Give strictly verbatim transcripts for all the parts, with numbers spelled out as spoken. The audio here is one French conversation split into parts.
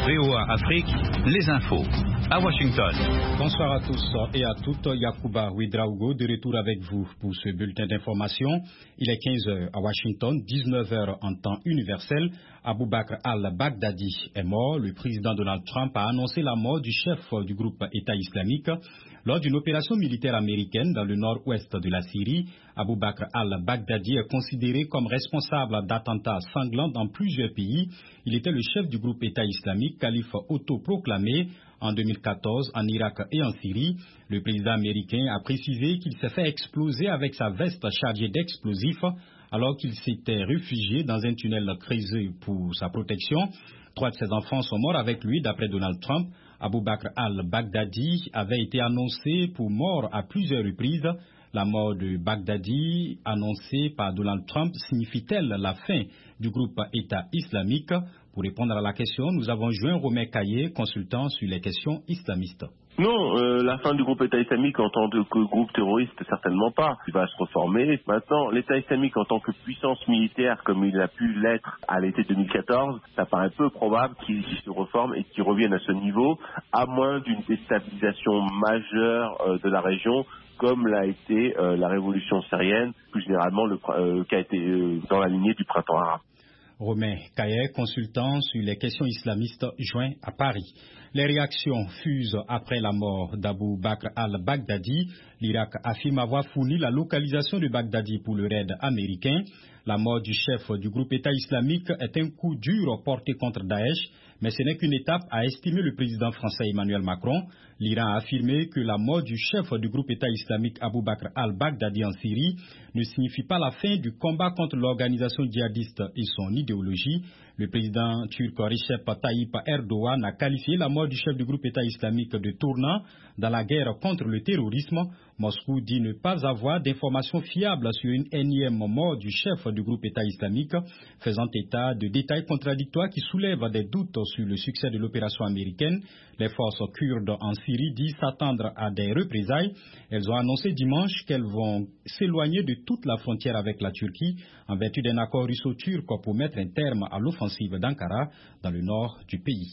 V O A Afrique, les infos. À Washington. Bonsoir à tous et à toutes. Yacouba Ouedraogo de retour avec vous pour ce bulletin d'information. Il est quinze heures à Washington, dix-neuf heures en temps universel. Abou Bakr al-Baghdadi est mort. Le président Donald Trump a annoncé la mort du chef du groupe État islamique lors d'une opération militaire américaine dans le nord-ouest de la Syrie. Abou Bakr al-Baghdadi est considéré comme responsable d'attentats sanglants dans plusieurs pays. Il était le chef du groupe État islamique, calife autoproclamé en deux mille quatorze en Irak et en Syrie. Le président américain a précisé qu'il s'est fait exploser avec sa veste chargée d'explosifs alors qu'il s'était réfugié dans un tunnel creusé pour sa protection. Trois de ses enfants sont morts avec lui, d'après Donald Trump. Abou Bakr al-Baghdadi avait été annoncé pour mort à plusieurs reprises. La mort de Baghdadi, annoncée par Donald Trump, signifie-t-elle la fin du groupe État islamique? Pour répondre à la question, nous avons joint Romain Caillé, consultant sur les questions islamistes. Non, euh, la fin du groupe État islamique en tant que groupe terroriste, certainement pas. Il va se reformer. Maintenant, l'État islamique en tant que puissance militaire, comme il a pu l'être à l'été deux mille quatorze, ça paraît peu probable qu'il se reforme et qu'il revienne à ce niveau, à moins d'une déstabilisation majeure euh, de la région, comme l'a été euh, la révolution syrienne, plus généralement le, euh, qui a été euh, dans la lignée du printemps arabe. Romain Caillet, consultant sur les questions islamistes, joint à Paris. Les réactions fusent après la mort d'Abou Bakr al-Baghdadi. L'Irak affirme avoir fourni la localisation de Baghdadi pour le raid américain. La mort du chef du groupe État islamique est un coup dur porté contre Daesh, mais ce n'est qu'une étape, a estimé le président français Emmanuel Macron. L'Iran a affirmé que la mort du chef du groupe État islamique Abou Bakr al-Baghdadi en Syrie ne signifie pas la fin du combat contre l'organisation djihadiste et son idéologie. Le président turc Recep Tayyip Erdogan a qualifié la mort du chef du groupe État islamique de tournant dans la guerre contre le terrorisme. Moscou dit ne pas avoir d'informations fiables sur une énième mort du chef du groupe État islamique, faisant état de détails contradictoires qui soulèvent des doutes sur le succès de l'opération américaine. Les forces kurdes en Syrie disent s'attendre à des représailles. Elles ont annoncé dimanche qu'elles vont s'éloigner de toute la frontière avec la Turquie en vertu d'un accord russo-turc pour mettre un terme à l'offensive d'Ankara dans le nord du pays.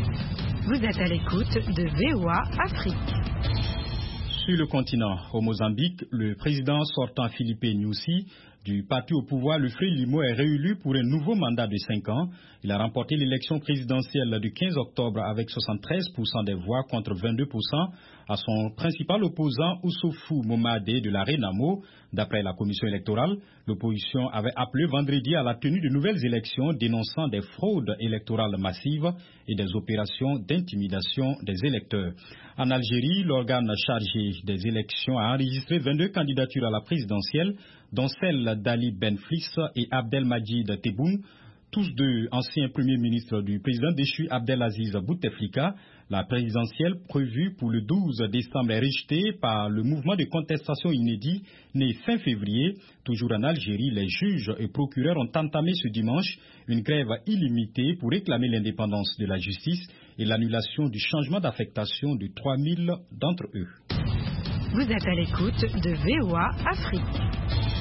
Vous êtes à l'écoute de V O A Afrique. Sur le continent, au Mozambique, le président sortant Filipe Nyusi du parti au pouvoir, le Frélimo, est réélu pour un nouveau mandat de cinq ans. Il a remporté l'élection présidentielle du quinze octobre avec soixante-treize pour cent des voix contre vingt-deux pour cent à son principal opposant Oussoufou Momadé de la Renamo. D'après la commission électorale, l'opposition avait appelé vendredi à la tenue de nouvelles élections dénonçant des fraudes électorales massives et des opérations d'intimidation des électeurs. En Algérie, l'organe chargé des élections a enregistré vingt-deux candidatures à la présidentielle, dont celle d'Ali Benflis et Abdelmadjid Tebboune, tous deux anciens premiers ministres du président déchu Abdelaziz Bouteflika. La présidentielle prévue pour le douze décembre est rejetée par le mouvement de contestation inédit né fin février. Toujours en Algérie, les juges et procureurs ont entamé ce dimanche une grève illimitée pour réclamer l'indépendance de la justice et l'annulation du changement d'affectation de trois mille d'entre eux. Vous êtes à l'écoute de V O A Afrique.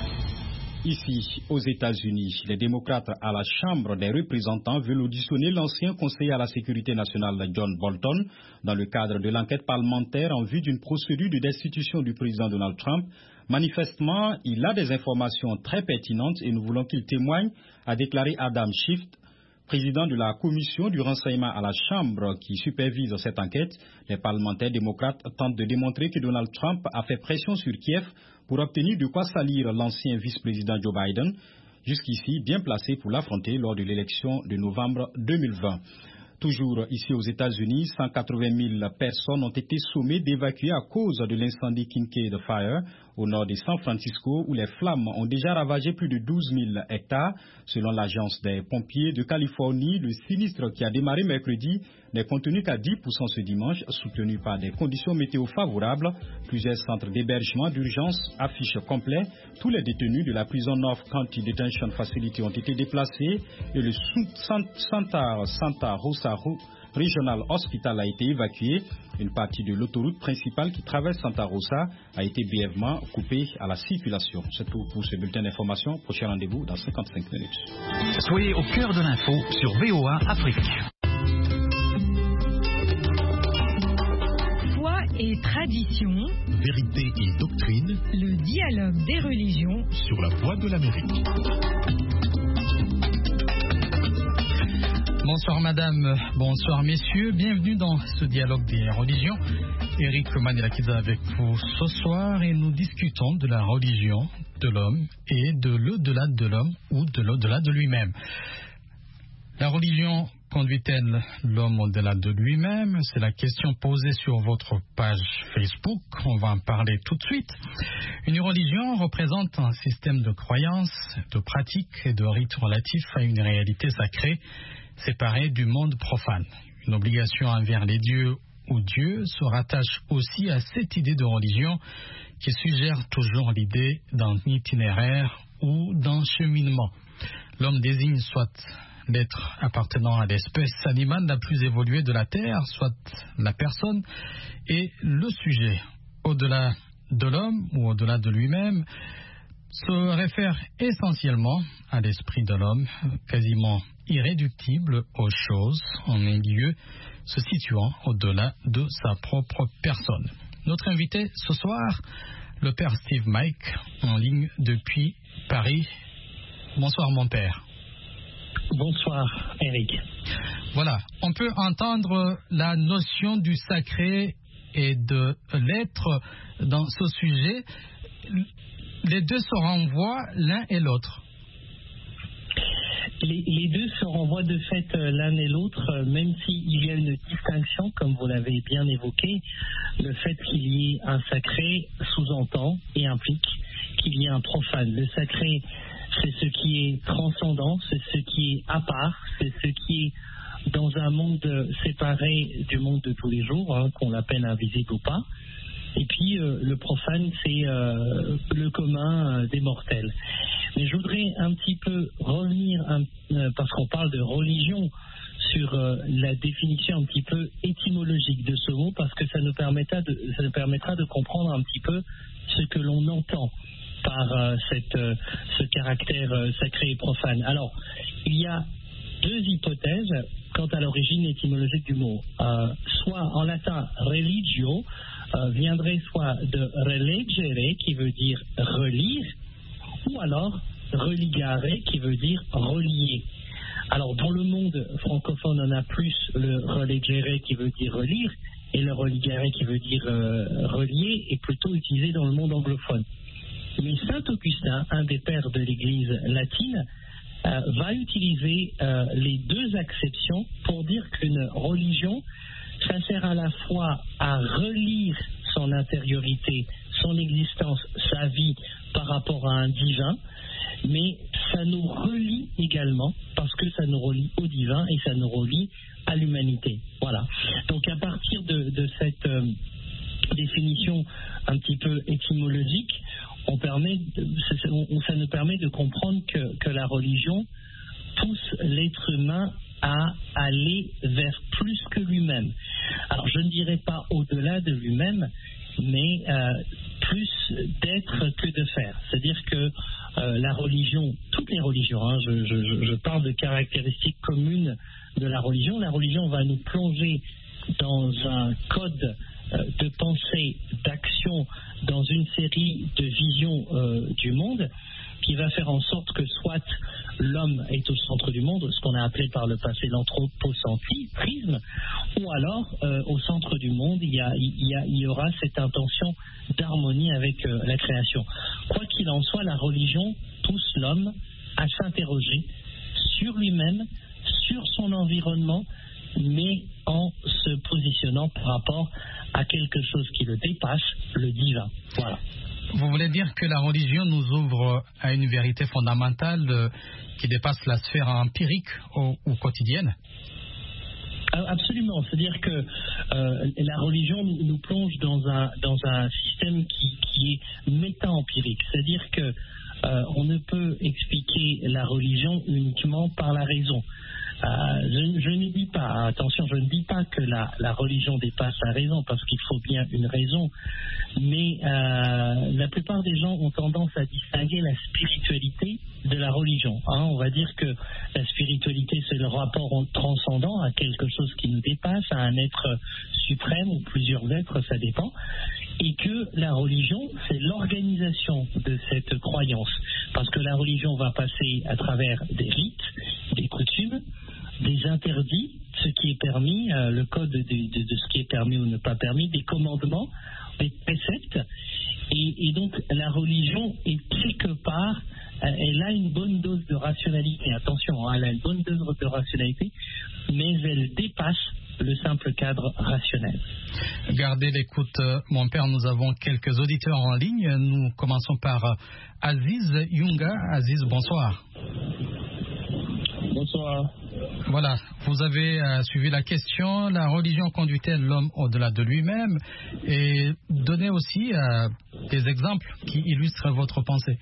Ici, aux États-Unis, les démocrates à la Chambre des représentants veulent auditionner l'ancien conseiller à la sécurité nationale John Bolton dans le cadre de l'enquête parlementaire en vue d'une procédure de destitution du président Donald Trump. Manifestement, il a des informations très pertinentes et nous voulons qu'il témoigne, a déclaré Adam Schiff, président de la commission du renseignement à la Chambre qui supervise cette enquête. Les parlementaires démocrates tentent de démontrer que Donald Trump a fait pression sur Kiev pour obtenir de quoi salir l'ancien vice-président Joe Biden, jusqu'ici bien placé pour l'affronter lors de l'élection de novembre deux mille vingt. Toujours ici aux États-Unis, cent quatre-vingt mille personnes ont été sommées d'évacuer à cause de l'incendie Kincade Fire au nord de San Francisco où les flammes ont déjà ravagé plus de douze mille hectares. Selon l'agence des pompiers de Californie, le sinistre qui a démarré mercredi n'est contenu qu'à dix pour cent ce dimanche, soutenu par des conditions météo favorables. Plusieurs centres d'hébergement d'urgence affichent complet. Tous les détenus de la prison North County Detention Facility ont été déplacés et le Santa, Santa Rosa Regional Hospital a été évacué. Une partie de l'autoroute principale qui traverse Santa Rosa a été brièvement coupée à la circulation. C'est tout pour ce bulletin d'information. Prochain rendez-vous dans cinquante-cinq minutes. Soyez au cœur de l'info sur V O A Afrique. et tradition, vérité et doctrine, le dialogue des religions sur la Voix de l'Amérique. Bonsoir madame, bonsoir messieurs, bienvenue dans ce dialogue des religions. Eric Manilakiza avec vous ce soir et nous discutons de la religion de l'homme et de l'au-delà de l'homme ou de l'au-delà de lui-même. La religion conduit-elle l'homme au-delà de lui-même? C'est la question posée sur votre page Facebook. On va en parler tout de suite. Une religion représente un système de croyances, de pratiques et de rites relatifs à une réalité sacrée séparée du monde profane. Une obligation envers les dieux ou Dieu se rattache aussi à cette idée de religion qui suggère toujours l'idée d'un itinéraire ou d'un cheminement. L'homme désigne soit l'être appartenant à l'espèce animale la plus évoluée de la Terre, soit la personne, et le sujet, au-delà de l'homme ou au-delà de lui-même, se réfère essentiellement à l'esprit de l'homme, quasiment irréductible aux choses, en un lieu se situant au-delà de sa propre personne. Notre invité ce soir, le père Steve Mike, en ligne depuis Paris. Bonsoir mon père. Bonsoir Eric. Voilà, on peut entendre la notion du sacré et de l'être dans ce sujet. Les deux se renvoient l'un et l'autre. Les, les deux se renvoient de fait l'un et l'autre, même s'il y a une distinction, comme vous l'avez bien évoqué. Le fait qu'il y ait un sacré sous-entend et implique qu'il y ait un profane. Le sacré, c'est ce qui est transcendant, c'est ce qui est à part, c'est ce qui est dans un monde séparé du monde de tous les jours, hein, qu'on l'appelle invisible ou pas. Et puis euh, le profane, c'est euh, le commun euh, des mortels. Mais je voudrais un petit peu revenir, un, euh, parce qu'on parle de religion, sur euh, la définition un petit peu étymologique de ce mot, parce que ça nous permettra de, ça nous permettra de comprendre un petit peu ce que l'on entend par euh, cette, euh, ce caractère euh, sacré et profane. Alors, il y a deux hypothèses quant à l'origine étymologique du mot. Euh, soit en latin religio, euh, viendrait soit de relegere, qui veut dire relire, ou alors religare, qui veut dire relier. Alors dans le monde francophone, on a plus le relegere qui veut dire relire, et le religare qui veut dire euh, relier est plutôt utilisé dans le monde anglophone. Mais saint Augustin, un des pères de l'Église latine, euh, va utiliser euh, les deux acceptions pour dire qu'une religion, ça sert à la fois à relire son intériorité, son existence, sa vie par rapport à un divin, mais ça nous relie également parce que ça nous relie au divin et ça nous relie à l'humanité. Voilà. Donc à partir de, de cette euh, définition un petit peu étymologique, on permet de, on, ça nous permet de comprendre que, que la religion pousse l'être humain à aller vers plus que lui-même. Alors je ne dirais pas au-delà de lui-même, mais euh, plus d'être que de faire. C'est-à-dire que euh, la religion, toutes les religions, hein, je, je, je parle de caractéristiques communes de la religion, la religion va nous plonger dans un code euh, de pensée, d'action, dans une série de visions euh, du monde qui va faire en sorte que soit l'homme est au centre du monde, ce qu'on a appelé par le passé l'anthropocentrisme, ou alors euh, au centre du monde, il y, a, il, y a, il y aura cette intention d'harmonie avec euh, la création. Quoi qu'il en soit, la religion pousse l'homme à s'interroger sur lui-même, sur son environnement, mais en se positionnant par rapport à quelque chose qui le dépasse, le divin. Voilà. Vous voulez dire que la religion nous ouvre à une vérité fondamentale euh, qui dépasse la sphère empirique ou, ou quotidienne? Absolument, c'est-à-dire que euh, la religion nous plonge dans un, dans un système qui, qui est méta-empirique, c'est-à-dire que euh, on ne peut expliquer la religion uniquement par la raison. Euh, je, je ne dis pas, attention, je ne dis pas que la, la religion dépasse la raison, parce qu'il faut bien une raison, mais euh, la plupart des gens ont tendance à distinguer la spiritualité de la religion. Hein. On va dire que la spiritualité, c'est le rapport transcendant à quelque chose qui nous dépasse, à un être suprême ou plusieurs êtres, ça dépend, et que la religion, c'est l'organisation de cette croyance. Parce que la religion va passer à travers des rites, des coutumes, des interdits, ce qui est permis, euh, le code de, de, de ce qui est permis ou ne pas permis, des commandements, des préceptes. Et, et donc la religion est quelque part, euh, elle a une bonne dose de rationalité. Attention, hein, elle a une bonne dose de rationalité, mais elle dépasse le simple cadre rationnel. Gardez l'écoute, mon père, nous avons quelques auditeurs en ligne. Nous commençons par Aziz Yunga. Aziz, bonsoir. Bonsoir. Voilà, vous avez euh, suivi la question. La religion conduit-elle l'homme au-delà de lui-même? Et donnez aussi euh, des exemples qui illustrent votre pensée.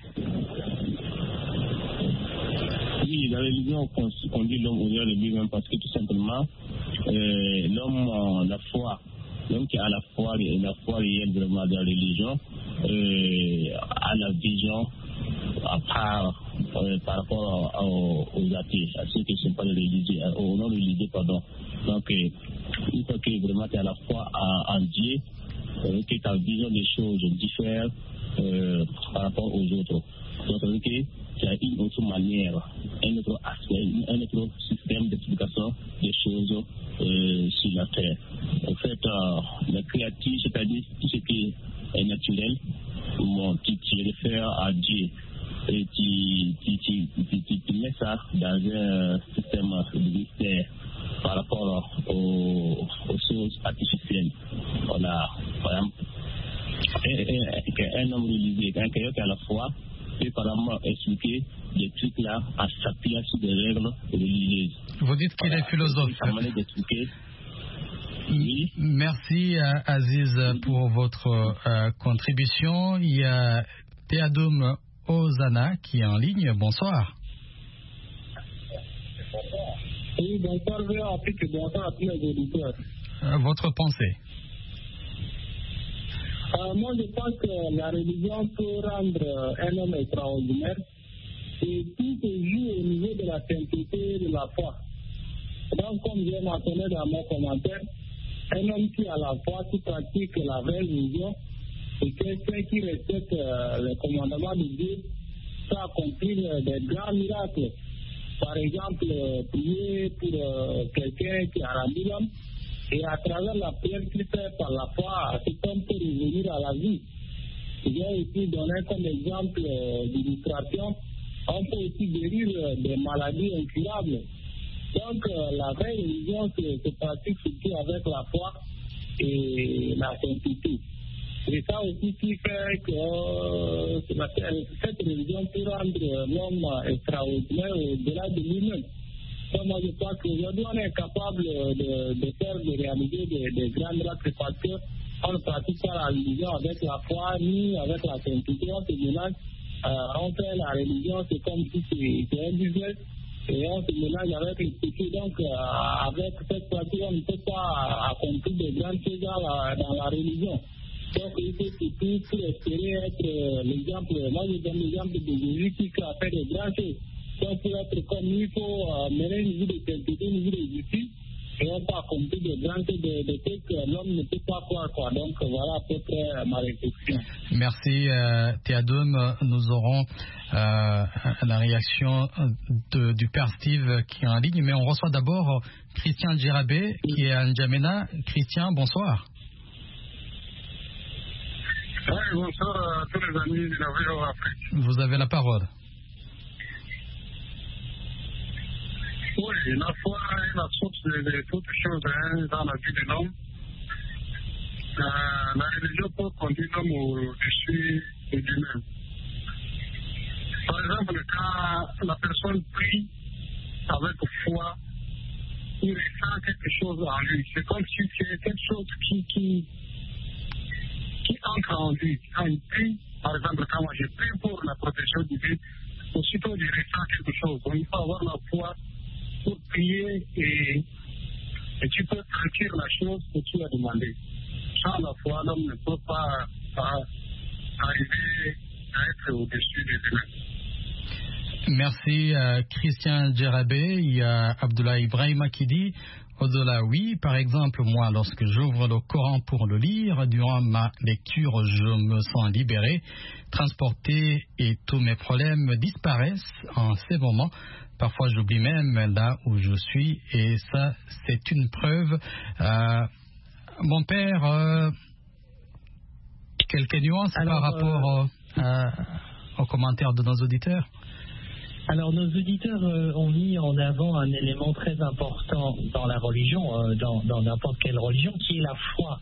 Oui, la religion conduit l'homme au-delà de lui-même parce que tout simplement, euh, l'homme, euh, la foi, l'homme qui a la foi, la foi réelle vraiment de la religion, euh, a la vision à part euh, par rapport à, aux, aux athées, à ceux qui ne sont pas religieux, aux non-religieux, pardon. Donc, euh, une fois que vraiment tu as la foi en, en Dieu, euh, que ta vision des choses diffère euh, par rapport aux autres. Donc, euh, que tu as une autre manière, un autre aspect, un autre système d'explication des choses euh, sur la terre. En fait, euh, la créature, c'est-à-dire tout ce qui est naturel, bon, qui se réfère à Dieu, et tu, tu, tu, tu, tu, tu mets ça dans un système de mystère par rapport aux, aux choses artificielles. Voilà, par exemple, un, un, un homme religieux, un quelqu'un qui a la foi, peut par exemple expliquer des trucs là en s'appuyant sur des règles religieuses. Vous dites qu'il voilà, est philosophe. C'est sa manière d'expliquer. Oui. Merci Aziz pour votre euh, contribution. Il y a Théadoum Ozana qui est en ligne. Bonsoir. Oui, bonsoir, bonsoir à tous les auditeurs. Euh, votre pensée. Euh, moi, je pense que la religion peut rendre un homme extraordinaire et tout se joue au niveau de la simplicité de la foi. Donc, comme j'ai mentionné dans mon commentaire, un homme qui a la foi, qui pratique la vraie religion, et quelqu'un qui respecte euh, les commandements de Dieu, peut accomplir euh, des grands miracles. Par exemple, euh, prier pour euh, quelqu'un qui a rendu l'homme, et à travers la prière qu'il fait par la foi, cet homme peut revenir à la vie. Je vais aussi donner comme exemple euh, d'illustration, on peut aussi guérir euh, des maladies incurables. Donc, euh, la vraie religion se, se pratique surtout avec la foi et la simplicité. Et ça aussi qui fait que euh, cette religion peut rendre l'homme extraordinaire au-delà de lui-même. Donc, moi, je crois qu'aujourd'hui, on est capable de, de faire, de réaliser des, des grands miracles parce qu'on ne pratique pas la religion avec la foi ni avec la simplicité. On se mélange, euh, on fait la religion, c'est comme si c'était un business. Et on se mélange avec les petits. Donc, euh, avec cette pratique, on ne peut pas accomplir de grandes choses dans la, dans la religion. Donc, il faut surtout pour espérer être euh, l'exemple. Moi, je donne l'exemple de Jésus qui a fait de grandes choses. Donc, pour être comme lui, il faut euh, mener une vie de simplicité, une vie de justice. Et on peut accomplir de grandes choses, de, de trucs que l'homme ne peut pas croire. Quoi. Donc, voilà à peu près ma réflexion. Merci euh, Théadoum. Nous aurons euh, la réaction de, du père Steve qui est en ligne, mais on reçoit d'abord Christian Djerabé qui est à N'Djamena. Christian, bonsoir. Oui, bonsoir à tous les amis de la V O Afrique. Vous avez la parole. Oui, la foi est la source de, de toutes choses hein, dans la vie de l'homme. Euh, la religion peut conduire l'homme au-dessus de lui-même. Par exemple, quand la personne prie avec foi, il ressent quelque chose en lui. C'est comme si c'est quelque chose qui, qui, qui entre en lui. Quand il prie, par exemple, quand moi je prie pour la protection divine, aussitôt je ressens quelque chose. Donc il faut avoir la foi pour prier et, et tu peux sentir la chose que tu as demandé. Sans la foi, l'homme ne peut pas, pas arriver à être au-dessus des humains. Merci euh, Christian Djerabé. Il y a Abdoulaye Ibrahima qui dit Au-delà, oui. Par exemple, moi, lorsque j'ouvre le Coran pour le lire, durant ma lecture, je me sens libéré, transporté et tous mes problèmes disparaissent en ces moments. Parfois, j'oublie même là où je suis et ça, c'est une preuve. Euh, mon père, euh, quelques nuances Alors, par rapport euh... euh, aux commentaires de nos auditeurs? Alors, nos auditeurs euh, ont mis en avant un élément très important dans la religion, euh, dans, dans n'importe quelle religion, qui est la foi.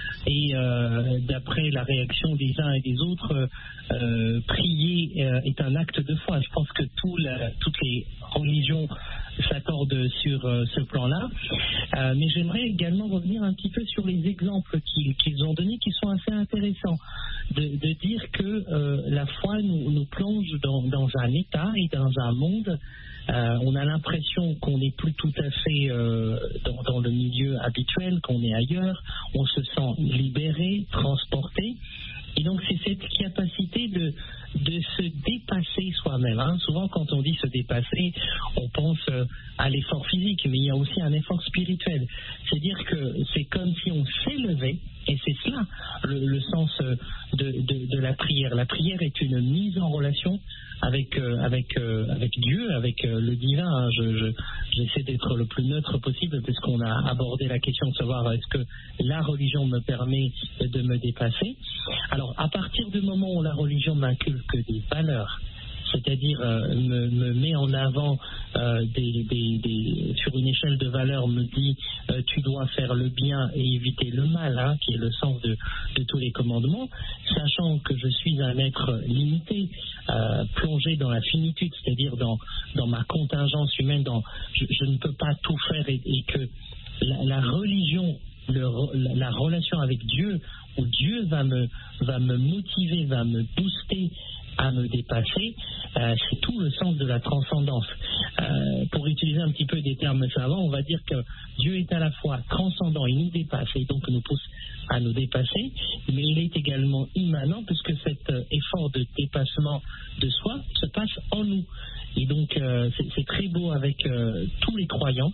Et euh, d'après la réaction des uns et des autres, euh, prier euh, est un acte de foi. Je pense que tout la, toutes les religions s'accordent sur euh, ce plan-là. Euh, mais j'aimerais également revenir un petit peu sur les exemples qu'ils, qu'ils ont donnés, qui sont assez intéressants. De, de dire que euh, la foi nous, nous plonge dans, dans un état et dans un monde. Euh, on a l'impression qu'on n'est plus tout à fait euh, dans, dans le milieu habituel, qu'on est ailleurs. On se sent libéré, transporté. Et donc, c'est cette capacité de, de se dépasser soi-même. Hein. Souvent, quand on dit se dépasser, on pense euh, à l'effort physique, mais il y a aussi un effort spirituel. C'est-à-dire que c'est comme si on s'élevait, et c'est cela le, le sens de, de, de la prière. La prière est une mise en relation avec, euh, avec, euh, avec Dieu, avec euh, le divin. Hein. Je, je, j'essaie d'être le plus neutre possible, puisqu'on a abordé la question de savoir est-ce que la religion me permet de me dépasser. Alors, à partir du moment où la religion m'inculque des valeurs, c'est-à-dire euh, me, me met en avant euh, des, des, des, sur une échelle de valeurs, me dit euh, tu dois faire le bien et éviter le mal, hein, qui est le sens de, de tous les commandements, sachant que je suis un être limité, euh, plongé dans la finitude, c'est-à-dire dans, dans ma contingence humaine, dans, je, je ne peux pas tout faire et, et que la, la religion, le, la, la relation avec Dieu, où Dieu va me, va me motiver, va me booster à me dépasser, euh, c'est tout le sens de la transcendance. Euh, pour utiliser un petit peu des termes savants, on va dire que Dieu est à la fois transcendant, il nous dépasse et donc nous pousse à nous dépasser, mais il est également immanent puisque cet euh, effort de dépassement de soi se passe en nous. Et donc euh, c'est, c'est très beau avec euh, tous les croyants.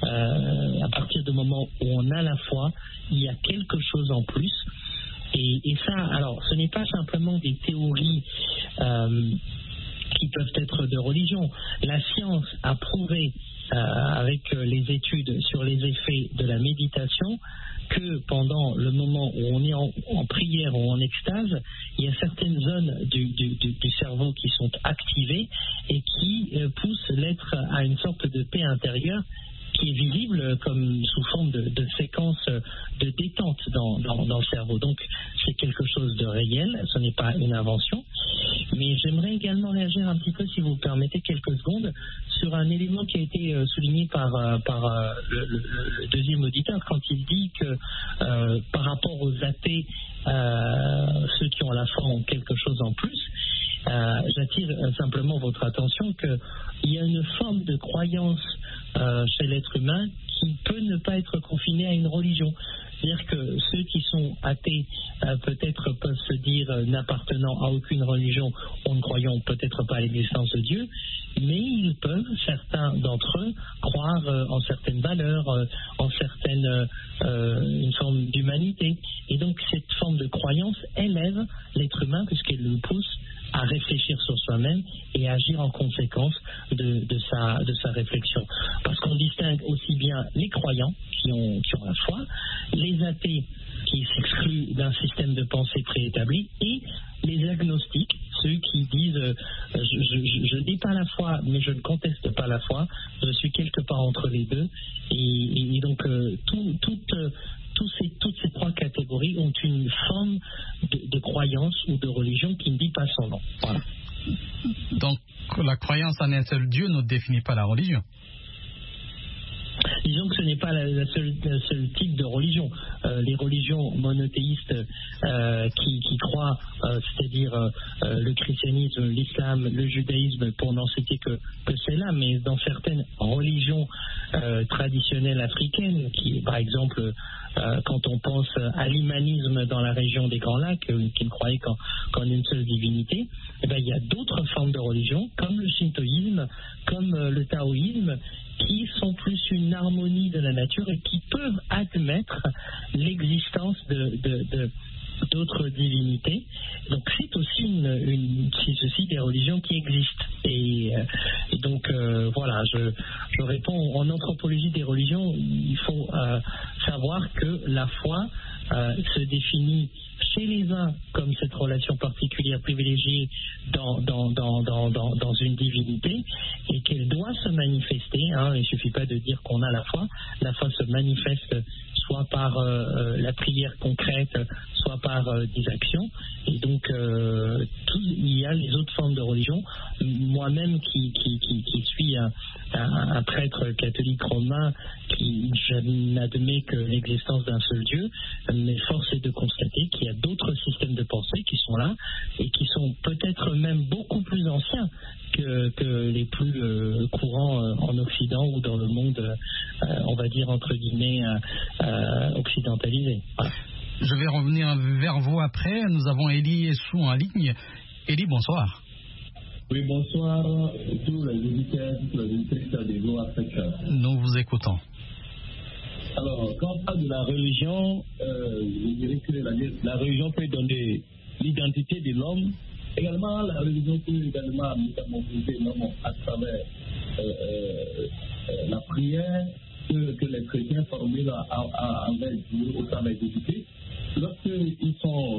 Euh, à partir du moment où on a la foi, il y a quelque chose en plus. Et, et ça, alors, ce n'est pas simplement des théories euh, qui peuvent être de religion. La science a prouvé, euh, avec les études sur les effets de la méditation, que pendant le moment où on est en, en prière ou en extase, il y a certaines zones du, du, du, du cerveau qui sont activées et qui euh, poussent l'être à une sorte de paix intérieure qui est visible comme sous forme de, de séquence de détente dans, dans, dans le cerveau. Donc, c'est quelque chose de réel, ce n'est pas une invention. Mais j'aimerais également réagir un petit peu, si vous permettez quelques secondes, sur un élément qui a été souligné par, par le, le, le deuxième auditeur quand il dit que euh, par rapport aux athées, euh, ceux qui ont la foi ont quelque chose en plus. Euh, j'attire simplement votre attention qu'il y a une forme de croyance euh, chez l'être humain qui peut ne pas être confinée à une religion. C'est-à-dire que ceux qui sont athées euh, peut-être peuvent se dire euh, n'appartenant à aucune religion ou ne croyant peut-être pas à l'existence de Dieu, mais ils peuvent, certains d'entre eux, croire euh, en certaines valeurs, euh, en certaines euh, une forme d'humanité. Et donc cette forme de croyance élève l'être humain puisqu'elle le pousse à réfléchir sur soi-même et agir en conséquence de, de, sa, de sa réflexion. Parce qu'on distingue aussi bien les croyants qui ont, qui ont la foi, les athées qui s'excluent d'un système de pensée préétabli et les agnostiques, ceux qui disent euh, je n'ai pas la foi mais je ne conteste pas la foi, je suis quelque part entre les deux et, et, et donc euh, tout, tout, euh, Tous ces, toutes ces trois catégories ont une forme de, de croyance ou de religion qui ne dit pas son nom. Voilà. Donc, la croyance en un seul Dieu ne définit pas la religion. Disons que ce n'est pas la, la seule, le seul type de religion. Euh, les religions monothéistes euh, qui, qui croient, euh, c'est-à-dire euh, le christianisme, l'islam, le judaïsme, pour n'en citer que, que celle-là, mais dans certaines religions euh, traditionnelles africaines, qui, par exemple, euh, quand on pense à l'humanisme dans la région des Grands Lacs, euh, qui ne croyaient qu'en, qu'en une seule divinité, eh bien, il y a d'autres formes de religion, comme le shintoïsme, comme euh, le taoïsme, qui sont plus une harmonie de la nature et qui peuvent admettre l'existence de, de, de d'autres divinités. Donc c'est aussi une, une c'est aussi des religions qui existent. Et, euh, et donc euh, voilà, je, je réponds en anthropologie des religions, il faut euh, savoir que la foi euh, se définit chez les uns comme cette relation particulière privilégiée dans, dans, dans, dans, dans, dans une divinité et qu'elle doit se manifester. Hein, il ne suffit pas de dire qu'on a la foi. La foi se manifeste soit par euh, la prière concrète, soit par euh, des actions. Et donc, euh, tout, il y a les autres formes de religion. Moi-même, qui, qui, qui, qui suis un, un, un prêtre catholique romain, qui je n'admets que l'existence d'un seul Dieu, mais force est de constater qu'il y a d'autres systèmes de pensée qui sont là et qui sont peut-être même beaucoup plus anciens que, que les plus euh, courants euh, en Occident ou dans le monde, euh, on va dire entre guillemets, euh, euh, occidentalisé. Voilà. Je vais revenir vers vous après. Nous avons Élie Essou en ligne. Élie, bonsoir. Oui, bonsoir tous les auditeurs, tous les auditeurs de Go Africa. Nous vous écoutons. Alors, quand on parle de la religion, euh, je dirais que la, la religion peut donner l'identité de l'homme. Également, la religion peut également métamorphoser l'homme à travers euh, euh, la prière que, que les chrétiens formulent envers Dieu au travers des divinité. Lorsqu'ils sont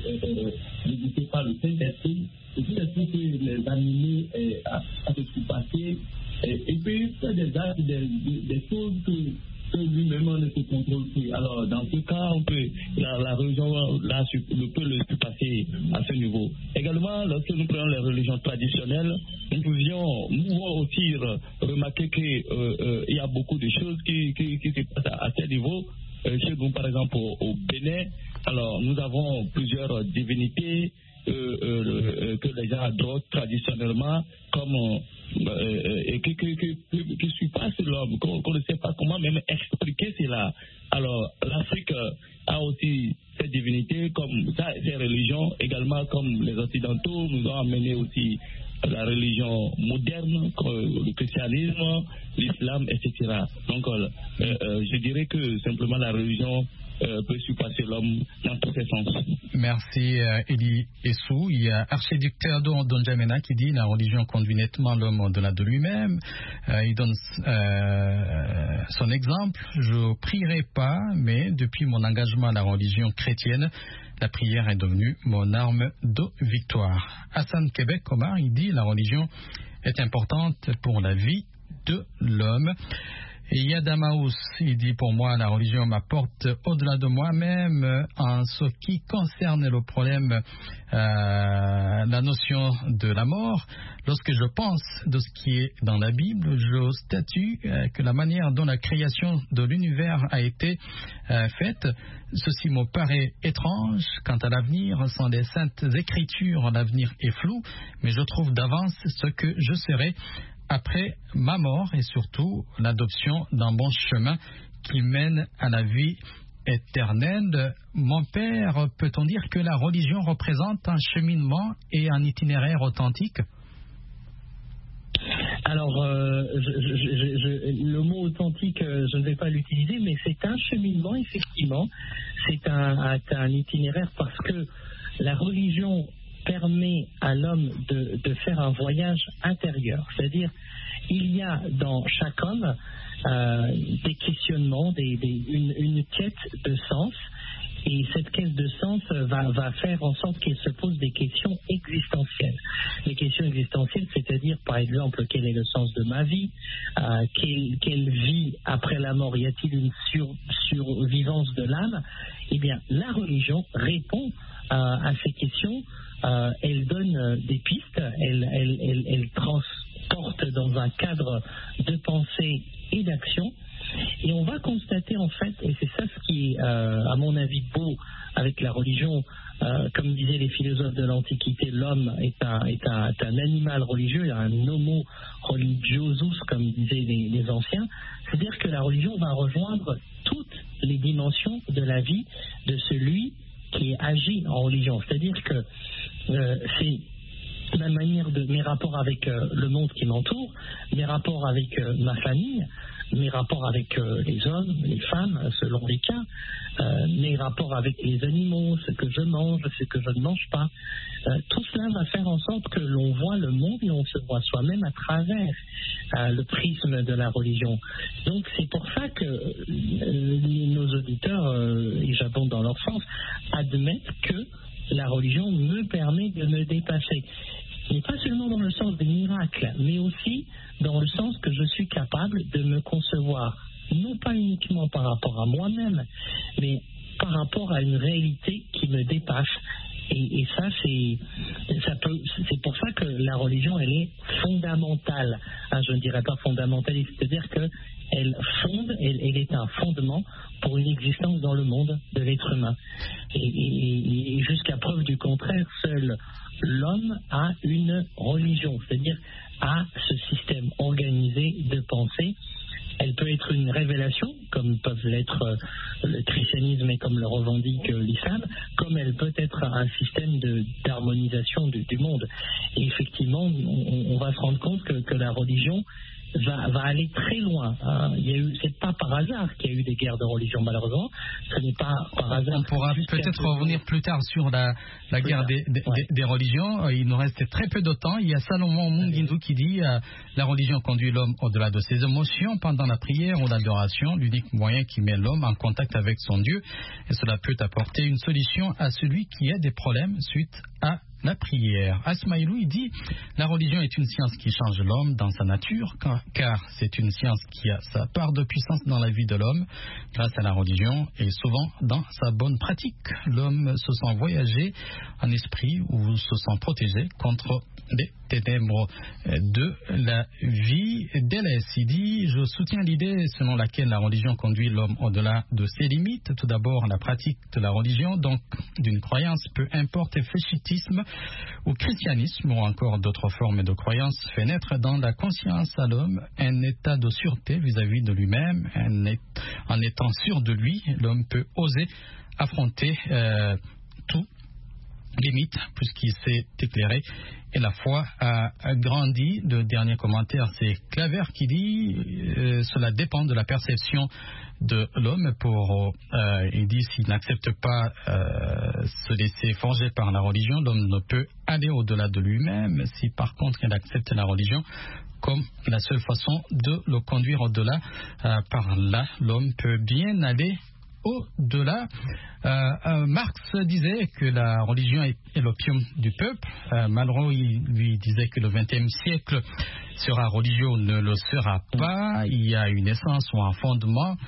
visités euh, par le Saint-Esprit, le Saint-Esprit peut les animer euh, à, à se surpasser et, et puis faire des actes, des, des choses que que lui-même ne se contrôle plus. Alors, dans ce cas, on peut, la, la religion là, peut le surpasser à ce niveau. Également, lorsque nous prenons les religions traditionnelles, nous pouvions nous aussi remarquer qu'il euh, euh, y a beaucoup de choses qui, qui, qui se passent à, à ce niveau. Euh, chez nous, par exemple, au, au Bénin, alors nous avons plusieurs divinités euh, euh, que les gens adorent traditionnellement, comme euh, et qui, qui, qui, qui, qui surpassent l'homme, qu'on, qu'on ne sait pas comment même expliquer cela. Alors, l'Afrique a aussi ces divinités, comme ça, ces religions, également comme les Occidentaux nous ont amené aussi la religion moderne, le christianisme, l'islam, et cetera. Donc, euh, euh, je dirais que simplement la religion Euh, peut surpasser l'homme dans tous ses sens. Merci euh, Élie Essou. Il y a Archiduc Théodore Ndjamena qui dit la religion conduit nettement l'homme au-delà de lui-même. Euh, il donne euh, son exemple. Je ne prierai pas, mais depuis mon engagement à la religion chrétienne, la prière est devenue mon arme de victoire. Hassan Québec Omar, il dit la religion est importante pour la vie de l'homme. Et Yadamaous, il dit pour moi la religion m'apporte au-delà de moi-même en ce qui concerne le problème, euh, la notion de la mort. Lorsque je pense de ce qui est dans la Bible, je statue euh, que la manière dont la création de l'univers a été euh, faite, ceci me paraît étrange. Quant à l'avenir, sans les saintes écritures, l'avenir est flou, mais je trouve d'avance ce que je serai après ma mort et surtout l'adoption d'un bon chemin qui mène à la vie éternelle. Mon père, peut-on dire que la religion représente un cheminement et un itinéraire authentique? Alors, euh, je, je, je, je, le mot authentique, je ne vais pas l'utiliser, mais c'est un cheminement, effectivement. C'est un, un itinéraire parce que la religion permet à l'homme de, de faire un voyage intérieur. C'est-à-dire, il y a dans chaque homme euh, des questionnements, des, des, une, une quête de sens, et cette quête de sens va, va faire en sorte qu'il se pose des questions existentielles. Les questions existentielles, c'est-à-dire, par exemple, quel est le sens de ma vie, euh, quelle, quelle vie après la mort, y a-t-il une sur, survivance de l'âme? Eh bien, la religion répond euh, à ces questions. Euh, elle donne euh, des pistes, elle, elle, elle, elle transporte dans un cadre de pensée et d'action, et on va constater en fait, et c'est ça ce qui est euh, à mon avis beau avec la religion, euh, comme disaient les philosophes de l'Antiquité, l'homme est un, est un, est un animal religieux, un homo religiosus, comme disaient les, les anciens, c'est-à-dire que la religion va rejoindre toutes les dimensions de la vie de celui qui agit en religion. C'est-à-dire que euh, c'est ma manière de mes rapports avec euh, le monde qui m'entoure, mes rapports avec euh, ma famille, mes rapports avec euh, les hommes, les femmes, selon les cas, euh, mes rapports avec les animaux, ce que je mange, ce que je ne mange pas. Euh, tout cela va faire en sorte que l'on voit le monde et on se voit soi-même à travers euh, le prisme de la religion. Donc c'est pour ça que euh, nos auditeurs, euh, et j'abonde dans leur sens, admettent que la religion me permet de me dépasser. Mais pas seulement dans le sens des miracles, mais aussi dans le sens que je suis capable de me concevoir, non pas uniquement par rapport à moi-même, mais par rapport à une réalité qui me dépasse. Et, et ça, c'est, ça peut, c'est pour ça que la religion, elle est fondamentale. Ah, je ne dirais pas fondamentaliste, c'est-à-dire qu'elle fonde, elle, elle est un fondement pour une existence dans le monde de l'être humain. Et, et, et jusqu'à preuve du contraire, seul l'homme a une religion, c'est-à-dire a ce système organisé de pensée. Elle peut être une révélation, comme peuvent l'être euh, le christianisme et comme le revendique euh, l'islam, comme elle peut être un système de, d'harmonisation du, du monde. Et effectivement, on, on va se rendre compte que, que la religion va, va aller très loin. Hein. Il y a eu, c'est pas par hasard qu'il y a eu des guerres de religion, malheureusement. Ce n'est pas par hasard. On pourra peut-être revenir plus tard sur la, la guerre des, des, ouais. des, des religions. Il nous reste très peu de temps. Il y a Salomon Mungindu qui dit euh, la religion conduit l'homme au-delà de ses émotions pendant la prière ou l'adoration, l'unique moyen qui met l'homme en contact avec son Dieu. Et cela peut apporter une solution à celui qui a des problèmes suite à la prière. Asmaïlou, il dit la religion est une science qui change l'homme dans sa nature, car, car c'est une science qui a sa part de puissance dans la vie de l'homme. Grâce à la religion et souvent dans sa bonne pratique, l'homme se sent voyager en esprit ou se sent protégé contre les ténèbres de la vie délaisse. Il dit je soutiens l'idée selon laquelle la religion conduit l'homme au-delà de ses limites. Tout d'abord, la pratique de la religion, donc d'une croyance, peu importe fétichisme ou christianisme ou encore d'autres formes de croyances, fait naître dans la conscience à l'homme un état de sûreté vis-à-vis de lui-même. En étant sûr de lui, l'homme peut oser affronter euh, tout limite puisqu'il s'est éclairé et la foi a, a grandi. Le dernier commentaire, c'est Claver qui dit euh, cela dépend de la perception de l'homme. Pour euh, il dit s'il n'accepte pas euh, se laisser forger par la religion, l'homme ne peut aller au-delà de lui-même. Si par contre il accepte la religion comme la seule façon de le conduire au-delà, euh, par là l'homme peut bien aller au-delà. Euh, euh, Marx disait que la religion est, est l'opium du peuple. Euh, Malraux il, lui disait que le vingtième siècle sera religieux ou ne le sera pas. Il y a une essence ou un fondement.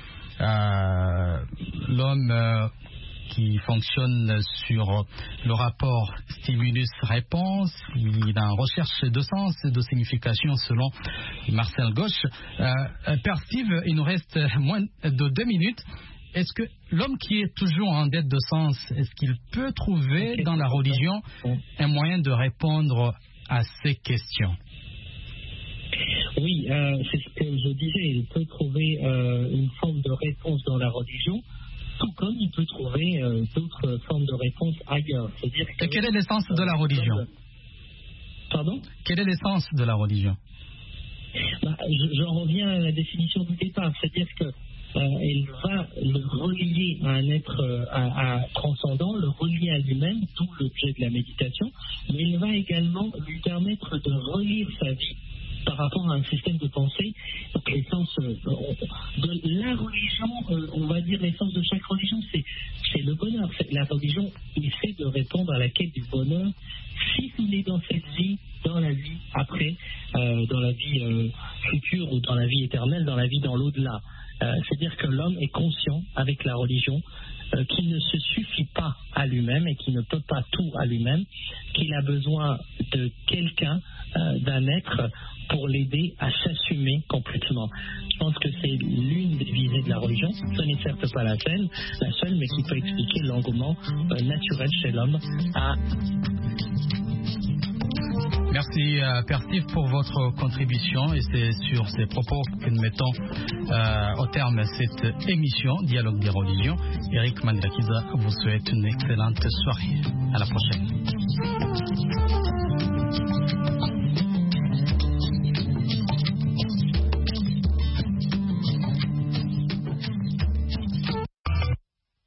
Euh, l'homme euh, qui fonctionne sur le rapport stimulus-réponse, il a une recherche de sens et de signification selon Marcel Gauche. Euh, Père Steve, il nous reste moins de deux minutes. Est-ce que l'homme qui est toujours en dette de sens, est-ce qu'il peut trouver dans la religion un moyen de répondre à ces questions? Oui, euh, c'est ce que je disais. Il peut trouver euh, une forme de réponse dans la religion, tout comme il peut trouver euh, d'autres formes de réponse ailleurs. C'est-à-dire que, Et quelle est l'essence de la religion? Pardon? Quelle est l'essence de la religion? Bah, j'en reviens à la définition du départ, c'est-à-dire que Euh, elle va le relier à un être euh, à, à transcendant, le relier à lui-même, tout l'objet de la méditation, mais elle va également lui permettre de relire sa vie par rapport à un système de pensée. Donc l'essence euh, de la religion, euh, on va dire l'essence de chaque religion, c'est, c'est le bonheur. C'est, la religion essaie de répondre à la quête du bonheur, si ce n'est dans cette vie, dans la vie après, euh, dans la vie euh, future ou dans la vie éternelle, dans la vie dans l'au-delà. Euh, c'est-à-dire que l'homme est conscient avec la religion euh, qu'il ne se suffit pas à lui-même et qu'il ne peut pas tout à lui-même, qu'il a besoin de quelqu'un, euh, d'un être pour l'aider à s'assumer complètement. Je pense que c'est l'une des visées de la religion. Ce n'est certes pas la seule, la seule, mais qui peut expliquer l'engouement euh, naturel chez l'homme à Merci euh, Père Steve pour votre contribution et c'est sur ces propos que nous mettons euh, au terme cette émission Dialogue des religions. Eric Mandirakiza vous souhaite une excellente soirée. À la prochaine.